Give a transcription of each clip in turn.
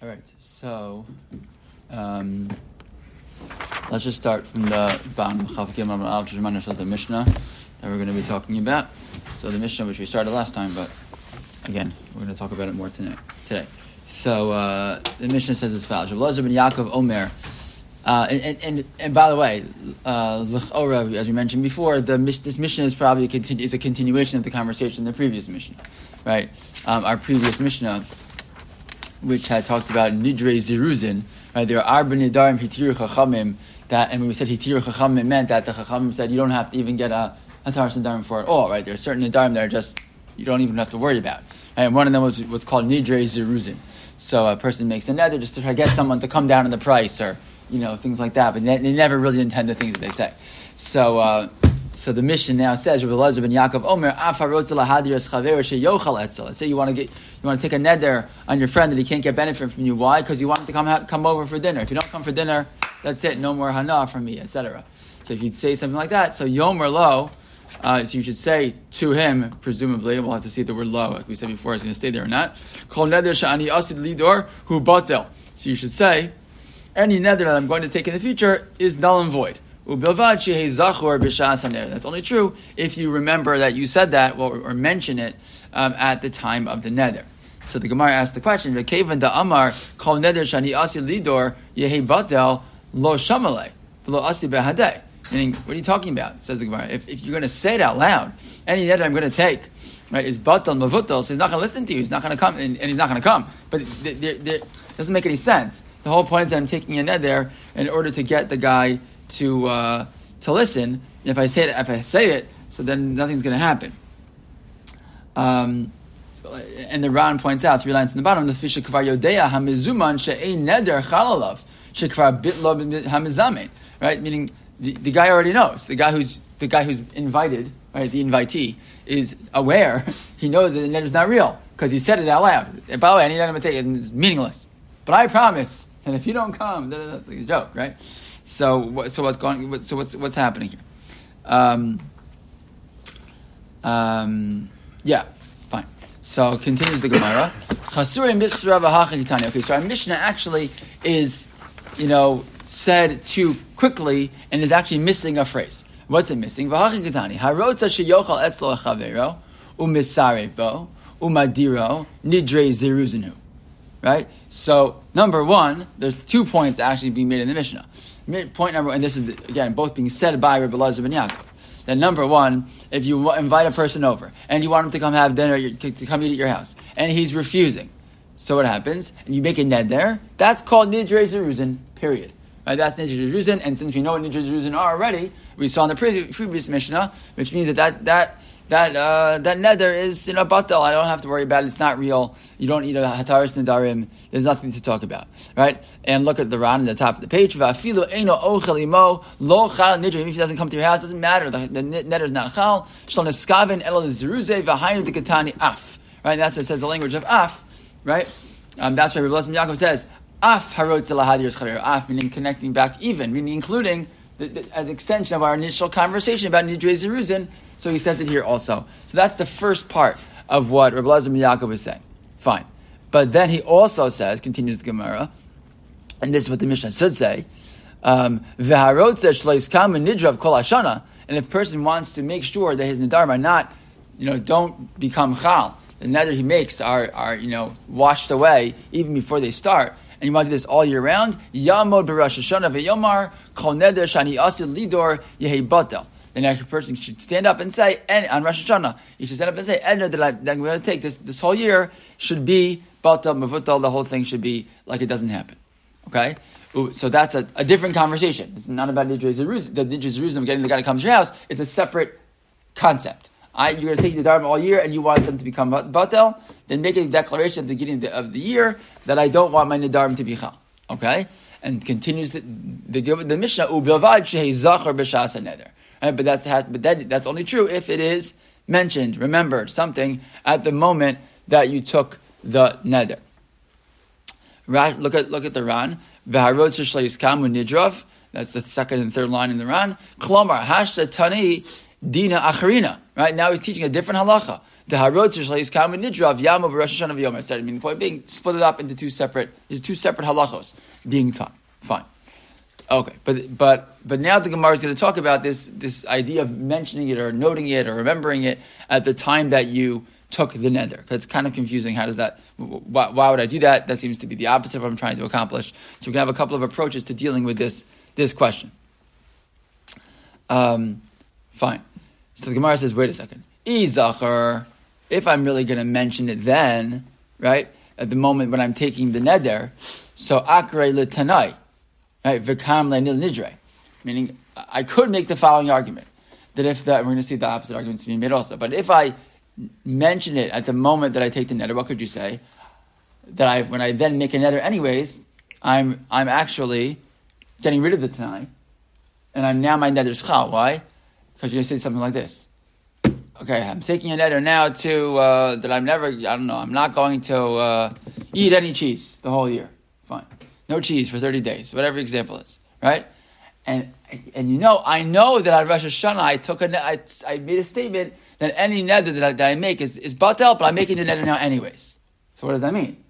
All right, so let's just start from the bottom of the Mishnah that we're going to be talking about. So the Mishnah which we started last time, but again, we're going to talk about it more today. So the Mishnah says as follows: Elazar ben Yaakov Omer, and by the way, as we mentioned before, this Mishnah is probably a continuation of the conversation in the previous Mishnah, right? Our previous Mishnah, which had talked about Nidre Ziruzin, right? There are Arba Nidarim Hitiru Chachamim, and when we said Hitiru Chachamim, it meant that the Chachamim said you don't have to even get a Taras Nidarim for it all, right? There are certain Nidarim that are just, you don't even have to worry about. Right? And one of them was what's called Nidre Ziruzin. So a person makes a nether just to try to get someone to come down in the price or, things like that, but they never really intend the things that they say. So the Mishnah now says, Rabbi Elazar ben Yaakov Omer, Let's say you want to take a neder on your friend that he can't get benefit from you. Why? Because you want him to come over for dinner. If you don't come for dinner, that's it. No more hana from me, etc. So if you'd say something like that, so Yomer Lo, so you should say to him, presumably, we'll have to see if the word lo, like we said before, is going to stay there or not. Kol neder sha'ani asid lidor hu batel. So you should say, any neder that I'm going to take in the future is null and void. That's only true if you remember that you said that or mention it at the time of the neder. So the Gemara asked the question: V'kevan da amar kol neder shani asi lidor yehi batel lo shamale lo asi behadeh. Meaning, what are you talking about? Says the Gemara. If you're going to say it out loud, any neder I'm going to take, right, is batel mavutel. So he's not going to listen to you. He's not going to come, and he's not going to come. But it doesn't make any sense. The whole point is that I'm taking a neder in order to get the guy to listen. If I say it, so then nothing's going to happen. And the Ran points out 3 lines in the bottom: the fish kvar yodea hamizuman she'ein neder chalalav shekvar bitlo hamizamin. Right, meaning the guy already knows. The guy who's invited, right? The invitee is aware. He knows that the neder is not real because he said it out loud. And by the way, any neder I'm going to take is meaningless. But I promise. And if you don't come, that's like a joke, right? So what's happening here? Yeah, fine. So continues the Gemara. Okay, so our Mishnah actually is, said too quickly and is actually missing a phrase. What's it missing? Harotza sheyochal etzlo chavero umisarebo umadiro nidre ziruzinu. Right? So, number one, there's 2 points actually being made in the Mishnah. Point number one, and this is, again, both being said by Rabbi Elazar ben Yaakov. That number one, if you invite a person over, and you want him to come have dinner, to come eat at your house, and he's refusing, so what happens? And you make a neder, that's called Nidre Zeruzin, period. Right? That's Nidre Zeruzin, and since we know what Nidre Zeruzin are already, we saw in the previous Mishnah, which means that neder is batel. I don't have to worry about it. It's not real. You don't need a hataris nedarim. There's nothing to talk about, right? And look at the Ran at the top of the page. Va'afilu eino ochel imo lo chal nidrim. If he doesn't come to your house, it doesn't matter. The neder is not chal. Shlo neskaven elo ziruzei v'hainu dekatani af. Right? That's what it says. The language of af. Right? That's why Rabbi Elazar ben Yaakov says af harot zelahadir's chaver. Af meaning connecting back even, meaning including an extension of our initial conversation about nidrei ziruzin. So he says it here also. So that's the first part of what Rabbi Elazar ben Yaakov is saying. Fine. But then he also says, continues the Gemara, and this is what the Mishnah should say, and if a person wants to make sure that his nidarim are not, don't become chal, the neder he makes are washed away even before they start, and you want to do this all year round, Yamod b'Rosh Hashanah ve'yomar kol neder shani asid lidor yehi batel. The next person should stand up and say, and on Rosh Hashanah, you should stand up and say, and that I'm going to take this whole year should be batel mavutal. The whole thing should be like it doesn't happen. Okay, so that's a different conversation. It's not about Nidre Zeruzin. The Nidre Zeruzin, getting the guy to come to your house. It's a separate concept. You're going to take the dharma all year, and you want them to become batel. Then make a declaration at the beginning of the year that I don't want my nidarim to be chal. Okay, and continues the Mishnah ubilvad shehi zachar b'shas neder. But that's only true if it is mentioned, remembered, something at the moment that you took the neder. Right? Look at the Ran. That's the second and third line in the Ran. Klomar hashta tani Dina Acharina. Right? Now he's teaching a different halacha. The Harotz Shleis Kam Nidra of Yom of Rosh Hashanah V'Yom. I mean, the point being, split it up into two separate halachos. Being fine. Okay, but now the Gemara is going to talk about this idea of mentioning it or noting it or remembering it at the time that you took the neder. Because it's kind of confusing. How does that? Why would I do that? That seems to be the opposite of what I'm trying to accomplish. So we can have a couple of approaches to dealing with this question. Fine. So the Gemara says, wait a second. Izachar, if I'm really going to mention it then, right, at the moment when I'm taking the neder, so akrei l'tanai, right, v'kam le'nil nidre, meaning I could make the following argument, that if we're going to see the opposite arguments being made also, but if I mention it at the moment that I take the neder, what could you say? That when I then make a neder anyways, I'm actually getting rid of the tanai, and my neder's chal. Why? Because you're going to say something like this. Okay, I'm taking a neder now to that I'm not going to eat any cheese the whole year. Fine. No cheese for 30 days, whatever example is, right? And I know that on Rosh Hashanah I made a statement that any neder that I make is batel, but I'm making the neder now anyways. So what does that mean?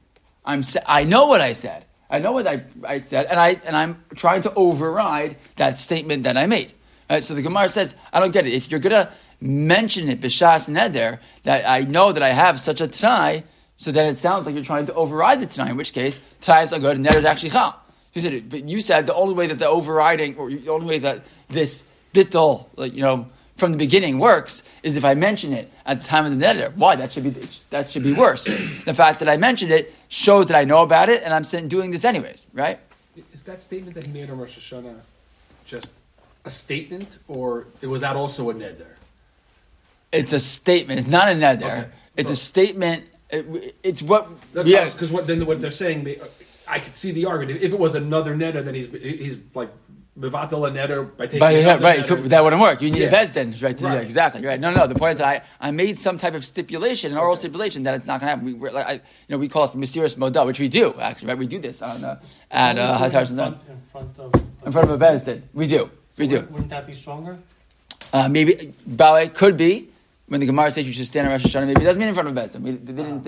I know what I said. I know what I said, and I'm trying to override that statement that I made. Right? So the Gemara says, I don't get it. If you're gonna mention it b'shas neder, that I know that I have such a t'nai, so then it sounds like you're trying to override the t'nai, in which case t'nai is so good and neder is actually chal. But you said the only way that the overriding, or the only way that this bittul, from the beginning works, is if I mention it at the time of the neder. Why? That should be worse. The fact that I mentioned it shows that I know about it, and I'm doing this anyways, right? Is that statement that he made on Rosh Hashanah just a statement, or was that also a neder? It's a statement. It's not a neder. Okay. It's a statement. It's what... Because what they're saying, I could see the argument. If it was another neder, then he's like... Mevatel a neder by taking right, neder. That wouldn't work. You need a bezdin, right? Right. Exactly, right. No. The point is that I made some type of stipulation, an oral stipulation, that it's not going to happen. We call it Mesiras Moda, which we do, actually, right? We do this at Hatar Shandan. In front of a bezdin. We do. Wouldn't that be stronger? Maybe, Ballet could be. When the Gemara says you should stand on Rosh Hashanah, maybe it doesn't mean in front of a bezdin.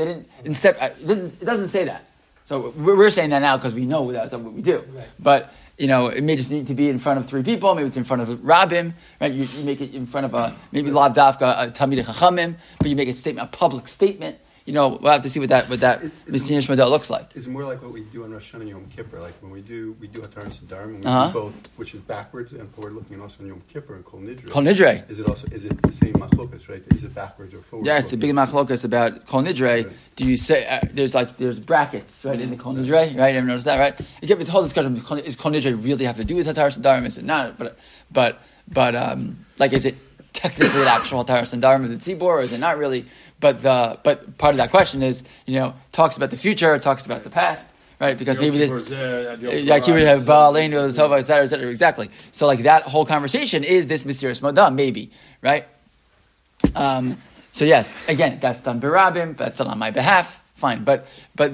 It doesn't say that. So we're saying that now because we know that's what we do. Right. But it may just need to be in front of 3 people. Maybe it's in front of Rabbim, right? You make it in front of maybe Lav Dafka, a Talmidei Chachamim, but you make a public statement. We'll have to see what that Mesiras Model looks like. It's more like what we do on Rosh Hashanah and Yom Kippur. Like when we do Hataras Sadarim, and we do both, which is backwards and forward looking, and also on Yom Kippur and Kol Nidre. Kol Nidre. Is it the same machlokas, right? Is it backwards or forward? Yeah, it's a big machlokas about Kol Nidre. Right. Do you say there's brackets right in the Kol Nidre? Right, everyone knows that, right? It gets the whole discussion: is Kol Nidre really have to do with Hataras Sadarim? Is it not? But is it technically an actual Hataras Sadarim of the Tzibor, or is it not really? But part of that question is, talks about the future, talks about the past, right? Because maybe have Ba'aleinu, the Tova, etc. Exactly. So that whole conversation is this Mesiras Moda, maybe, right? So yes, again, that's done B'Rabim, that's done on my behalf, fine. But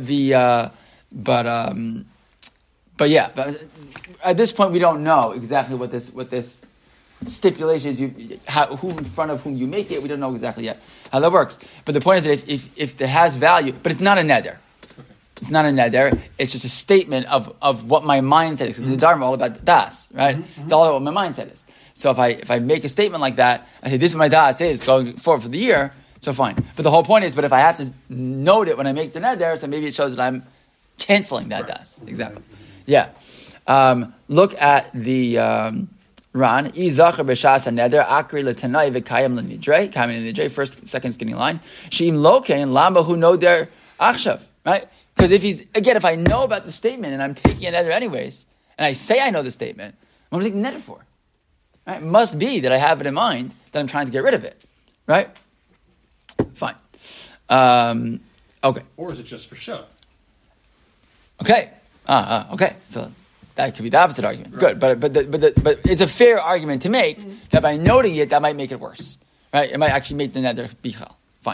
at this point we don't know exactly what this stipulations, who in front of whom you make it, we don't know exactly yet how that works. But the point is that if it has value, but it's not a neder. It's not a neder. It's just a statement of what my mindset is. The Dharma all about das, right? Mm-hmm. It's all about what my mindset is. So if I make a statement like that, I say this is what my das is going forward for the year. So fine. But the whole point is, but if I have to note it when I make the neder, so maybe it shows that I'm canceling that das. Exactly. Yeah. Look at the. Ran, Izacher b'shas haneder akri l'tanai v'kayim l'nidrei. Kayim l'nidrei, first, second skinny line. Sheim lokein lama hu noder achshav. Right? Because if I know about the statement and I'm taking a neder anyways, and I say I know the statement, what am I taking neder for? Right? It must be that I have it in mind that I'm trying to get rid of it. Right? Fine. Okay. Or is it just for show? Okay. Okay. So that could be the opposite argument. Right. Good, but it's a fair argument to make that by noting it, that might make it worse, right? It might actually make the neder bichal. Fine.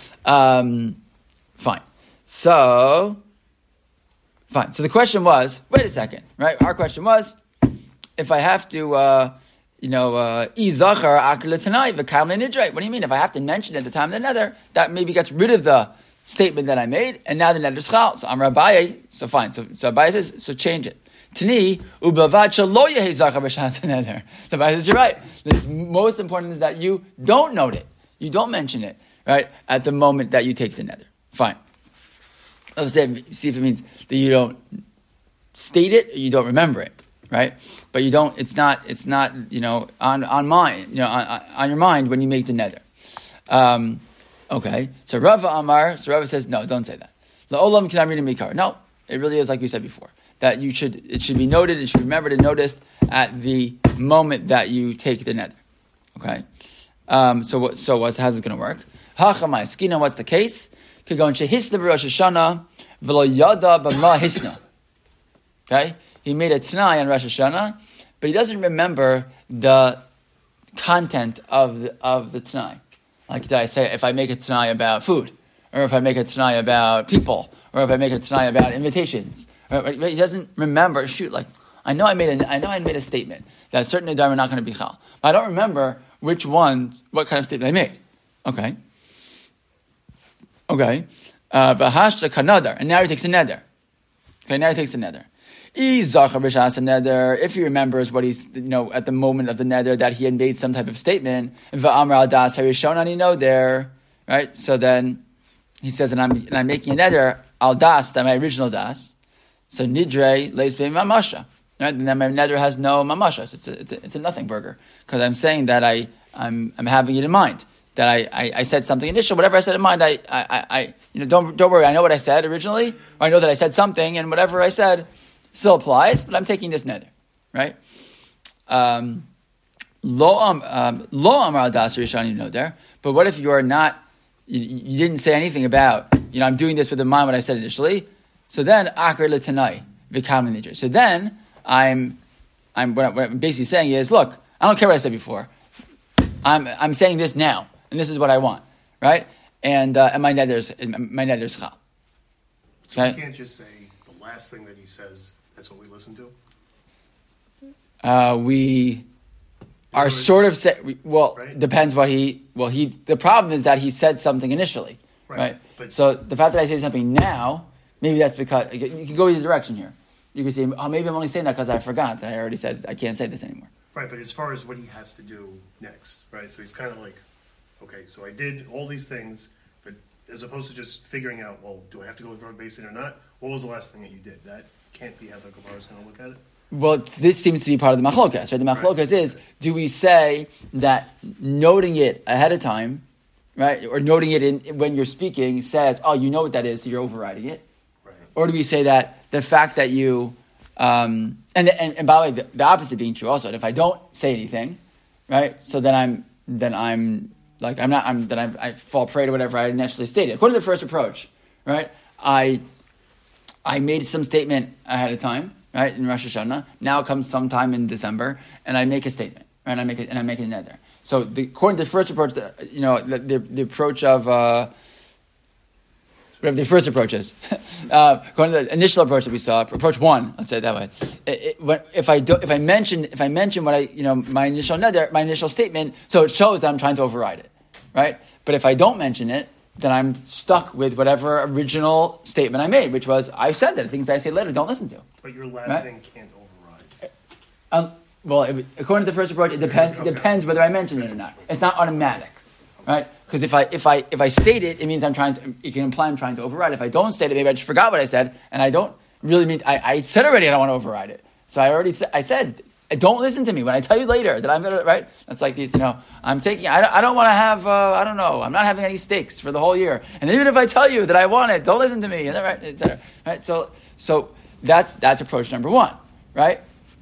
So the question was, wait a second, right? Our question was, if I have to, izachar akil tonight v'kam nidre. What do you mean? If I have to mention at the time of the neder, that maybe gets rid of the statement that I made, and now the neder is chal. So I'm Abaye, so fine. So Abaye says, so change it. Tani ubavad shelo yehi zachar b'shas neder. So Abaye says, you're right. The most important is that you don't note it, you don't mention it, right, at the moment that you take the neder. Fine. Let's see if it means that you don't state it or you don't remember it, right? But you don't. It's not. On mind. On your mind when you make the neder. Okay. So Rava Amar. So Rava says no. Don't say that. La'olam kinamrin mikar. No. It really is like we said before. That it should be noted. It should be remembered and noticed at the moment that you take the neder. Okay. How's it going to work? Hachamai skina. What's the case? Kigon shehisna b'Rosh Hashanah v'lo yada b'ma hisna. Okay, he made a t'nai on Rosh Hashanah, but he doesn't remember the content of the t'nai. Like did I say, if I make a t'nai about food, or if I make a t'nai about people, or if I make a t'nai about invitations, he doesn't remember. I know I made a statement that certain nedarim are not going to be chal, but I don't remember what kind of statement I made. Okay. Bahashta kanadar, and now he takes a neder. Okay, now he takes a neder. If he remembers what he's, at the moment of the neder that he had made some type of statement, v'amar al das harishon there, right? So then he says, and I'm making a neder al das, that my original das. So nidre leis be mamasha, right? And then my neder has no mamashas. It's a nothing burger because I'm saying that I'm having it in mind. That I said something initial, whatever I said in mind, don't worry, I know what I said originally, or I know that I said something, and whatever I said still applies, but I'm taking this neder, right? Lo amar das rishani there. But what if you are not? You didn't say anything about, I'm doing this with in mind what I said initially. So then akar letanai v'kam nidre. So then what I'm basically saying is, look, I don't care what I said before. I'm saying this now. And this is what I want, right? And my neder's chal. So you can't just say the last thing that he says. That's what we listen to. We are sort of right? Depends what he. The problem is that he said something initially, right? So the fact that I say something now, maybe that's because you can go either direction here. You can say, maybe I'm only saying that because I forgot that I already said I can't say this anymore. Right, but as far as what he has to do next, right? So he's kind of like, okay, so I did all these things, but as opposed to just figuring out, well, do I have to go with Rav Basin or not? What was the last thing that you did? That can't be how the Gemara is going to look at it. Well, this seems to be part of the machlokas, right? The machlokas is, do we say that noting it ahead of time, right, or noting it when you're speaking says, oh, you know what that is, so you're overriding it? Right. Or do we say that the fact that you, and by the way, the opposite being true also, that if I don't say anything, right, so then I fall prey to whatever I initially stated. According to the first approach, right, I made some statement ahead of time, right, in Rosh Hashanah. Now it comes sometime in December, and I make a statement, right, and I make it neder. So according to the first approach, the approach of whatever the first approach is, according to the initial approach that we saw, approach one, let's say it that way. If I mention what my initial neder, my initial statement, so it shows that I'm trying to override it, right? But if I don't mention it, then I'm stuck with whatever original statement I made, which was, I said that, things that I say later, don't listen to. But your last thing can't override. According to the first approach, it depends whether I mention it or not. It's not automatic, right? Because if I state it, it means it can imply I'm trying to override it. If I don't state it, maybe I just forgot what I said, and I don't really mean, I said already I don't want to override it. So I said, don't listen to me when I tell you later that I'm going to, right? That's like these, I'm taking, I don't want to have, I'm not having any steaks for the whole year. And even if I tell you that I want it, don't listen to me, right, et cetera. Right? So that's approach number one, right?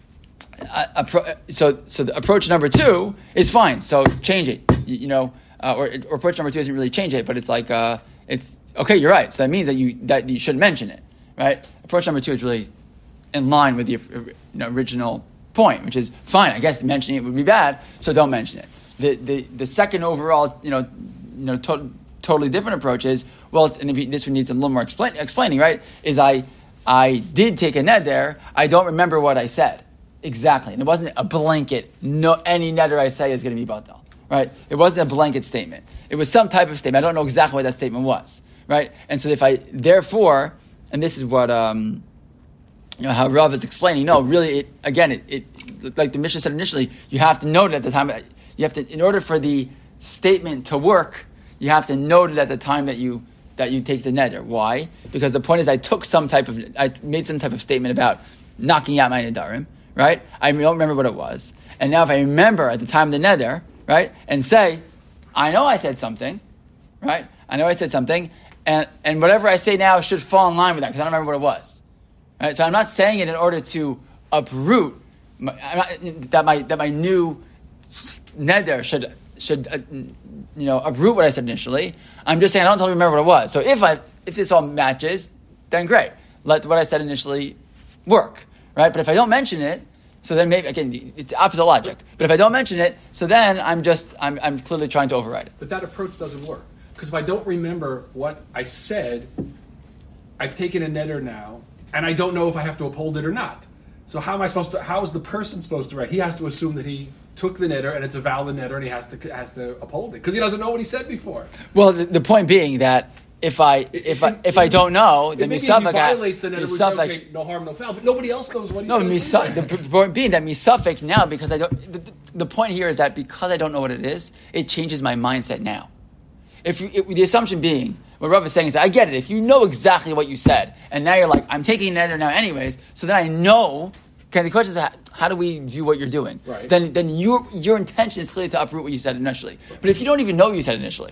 So the approach number two is fine. So change it, or approach number two isn't really change it, but it's like, it's, okay, you're right. So that means that you shouldn't mention it, right? Approach number two is really in line with the original point, which is fine. I guess mentioning it would be bad, so don't mention it. The second overall, totally different approach is, this one needs a little more explaining, right? Is I did take a neder, I don't remember what I said, Exactly. And it wasn't a blanket, no, any neder I say is going to be batal. Right? It wasn't a blanket statement. It was some type of statement. I don't know exactly what that statement was. Right? And so therefore, and this is what, how Rav is explaining, no, really, it like the Mishnah said initially, you have to note it at the time, in order for the statement to work, you have to note it at the time that you take the neder. Why? Because the point is, I made some type of statement about knocking out my nedarim, right? I don't remember what it was. And now if I remember at the time of the neder, right, and say, I know I said something, right? I know I said something, and whatever I say now should fall in line with that, because I don't remember what it was. Right? So I'm not saying it in order to uproot that my new neder should uproot what I said initially. I'm just saying I don't totally remember what it was. So if this all matches, then great. Let what I said initially work, right? But if I don't mention it, so then maybe again it's opposite logic. But if I don't mention it, so then I'm clearly trying to override it. But that approach doesn't work, because if I don't remember what I said, I've taken a neder now, and I don't know if I have to uphold it or not. So how is the person supposed to write? He has to assume that he took the neder and it's a valid neder, and he has to uphold it because he doesn't know what he said before. Well, the point being that if I don't know, then misafek violates the neder. Okay, no harm, no foul. But nobody else knows what he said. The point being that misafek now, because I don't. The point here is that because I don't know what it is, it changes my mindset now. The assumption being, what Rav is saying is, I get it. If you know exactly what you said, and now you're like, I'm taking neder now anyways, so then I know. Okay, the question is, how do we do what you're doing? Right. Then your intention is clearly to uproot what you said initially. But if you don't even know what you said initially,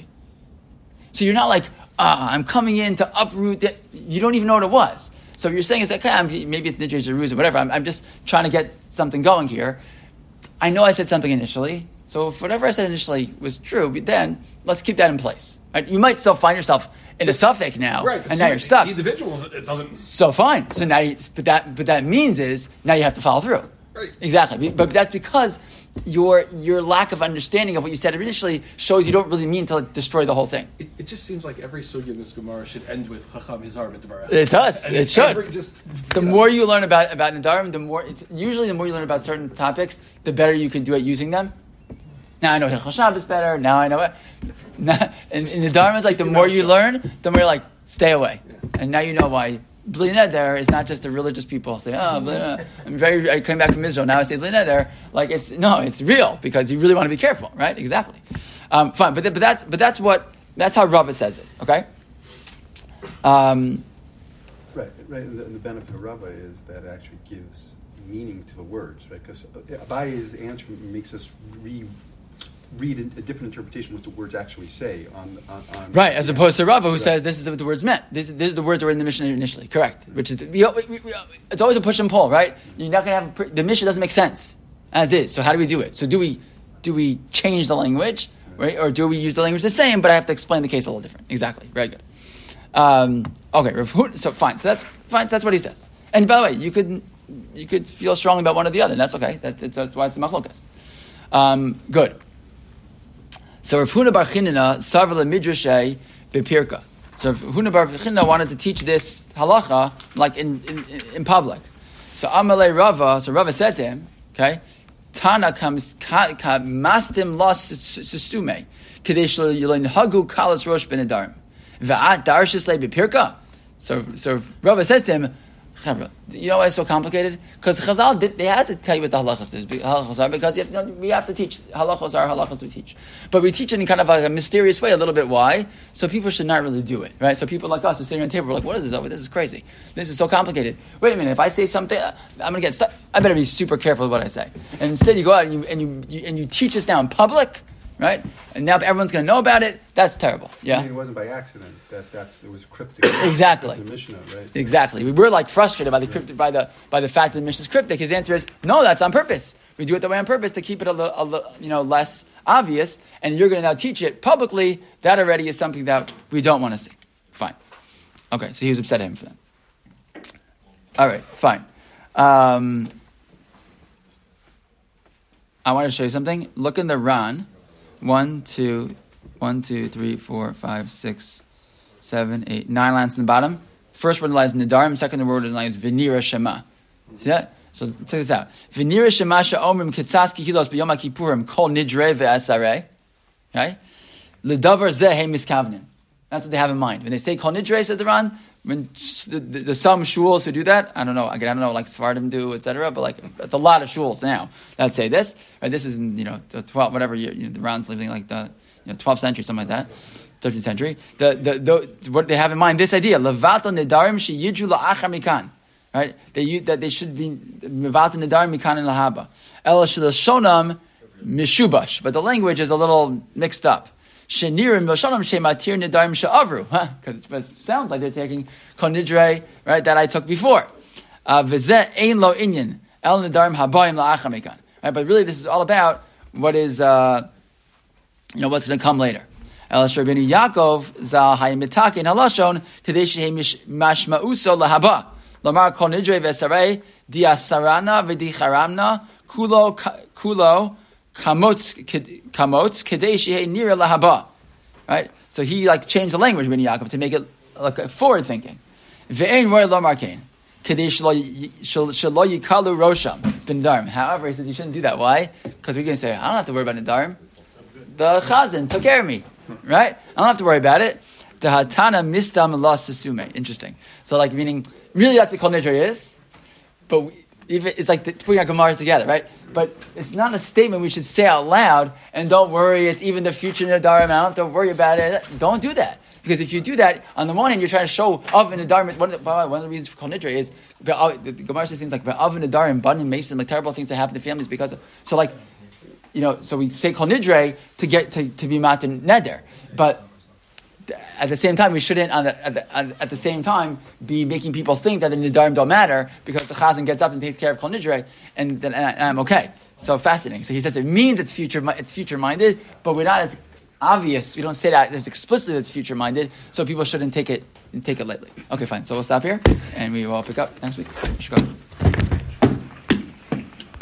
so you're not like, I'm coming in to uproot that. You don't even know what it was. So what you're saying is, okay, maybe it's Nidre Jeruz or whatever. I'm just trying to get something going here. I know I said something initially. So if whatever I said initially was true, then let's keep that in place. Right? You might still find yourself in a suffix now, right, and now you're stuck. The individual, it doesn't. So fine. So now, but that means is now you have to follow through. Right. Exactly. But that's because your lack of understanding of what you said initially shows you don't really mean to destroy the whole thing. It just seems like every sugya in this Gemara should end with Chacham Hizar B'Dvar. It does. And it should. The know. more you learn about Nedarim, the more you learn about certain topics, the better you can do at using them. Now I know Hilchos Shabbos better. Now I know it. In the Dharma, it's like the more you learn, the more you're like, stay away. Yeah. And now you know why. Bli Neder is not just the religious people say, I came back from Israel, now I say Bli Neder. Like it's real, because you really want to be careful, right? Exactly. Fine, but that's how Rava says this, okay? Right. And the benefit of Rava is that it actually gives meaning to the words, right? Because Abaye's answer makes us read a different interpretation of what the words actually say on right, as opposed to Rava, who says this is what the words meant. This is the words that were in the Mishnah initially. Correct. Which is it's always a push and pull, right? You're not going to have the Mishnah doesn't make sense as is. So how do we do it? So do we change the language, right, or do we use the language the same? But I have to explain the case a little different. Exactly. Very good. Okay. So fine. So that's fine. So that's what he says. And by the way, you could feel strongly about one or the other. And that's okay. That's why it's a machlokas. Good. So Rav Huna bar Chinina sarva midrashay bepirka. So Rav Huna bar Chinina wanted to teach this halacha like in public. So Amalei Rava, so Rava said to him, okay, Tana comes mastim los sustume kadesh yelin hagu kalas rosh benedarim va'at darshis le bepirka. So Rava says to him, you know why it's so complicated? Because Chazal they had to tell you what the halachas is. Because we have to teach halachos we teach, but we teach it in kind of a mysterious way, a little bit. Why? So people should not really do it, right? So people like us who sitting on the table, we're like, what is this? This is crazy. This is so complicated. Wait a minute. If I say something, I'm going to get stuck. I better be super careful with what I say. And instead, you go out and you teach us now in public. Right? And now if everyone's going to know about it, that's terrible. Yeah? I mean, it wasn't by accident. It was cryptic. Exactly. The Mishnah, right? Exactly. We were like frustrated by the fact that the Mishnah is cryptic. His answer is, no, that's on purpose. We do it that way on purpose to keep it a little less obvious. And you're going to now teach it publicly. That already is something that we don't want to see. Fine. Okay, so he was upset at him for that. All right, fine. I want to show you something. Look in the Ran. 1, 2, 3, 4, 5, 6, 7, 8, 9 lines in the bottom. First word lies Nedarim, second word lies Venira Shema. See that? So check this out. V'nira shemasha omrim ketzaski hilos b'yom kippurim kol nidre ve'asarei. Okay? L'davar zeh he miskavnin. That's what they have in mind. When they say kol nidre, says the Ran, when there's some shuls who do that. I don't know. Again, I don't know, like Sephardim do, etc. But like, it's a lot of shuls now that say this. Right? This is in, the 12, whatever year, the Ran's living like the 12th century, something like that. 13th century. What they have in mind, this idea, levato nedarim sheyidru la'achar mikan. Right? That they should be mevato nedarim mikan and lahaba. El shonam mishubash. But the language is a little mixed up. Shenirim Moshanim Shematir Nidarim Sha'avru. Because it sounds like they're taking Konidre, right, that I took before. Vizeh Ein Lo Inyan El Nidarim Habayim La'achamikan. Right, but really this is all about what is, what's going to come later. El Shrabini Yaakov Zal Hayimitakin Halashon Kadesh Mashmauso Lahaba. Lamar Konidre Vesarei Diasarana Vidicharamna Kulo Kamots Kadeshi Nira Lahaba. Right? So he changed the language Ben Yaakov to make it like forward thinking. Ve'ein roy lo markein. Kadesh shelo yikalu rosham ben Nedarim. However, he says you shouldn't do that. Why? Because we're going to say, I don't have to worry about Nedarim. The Chazan took care of me. Right? I don't have to worry about it. The Hatana mistam la susume. Interesting. So meaning, really that's what Kol Nidre is. But it's like putting our Gemaras together, right? But it's not a statement we should say out loud, and don't worry, it's even the future Nedarim, and I don't have to worry about it. Don't do that. Because if you do that, on the one hand, you're trying to show of and Nedarim. One of the reasons for Kol Nidre is, the Gemara says things like, of and Nedarim, Banim, Mason, like terrible things that happen to families because of, so we say Kol Nidre to get to be Matan Neder. But at the same time, we shouldn't, at the same time, be making people think that the Nedarim don't matter because the Chazan gets up and takes care of Kol Nidre, and I'm okay. So fascinating. So he says it means it's future-minded, but we're not as obvious. We don't say that as explicitly that it's future-minded, so people shouldn't take it lightly. Okay, fine. So we'll stop here, and we will pick up next week.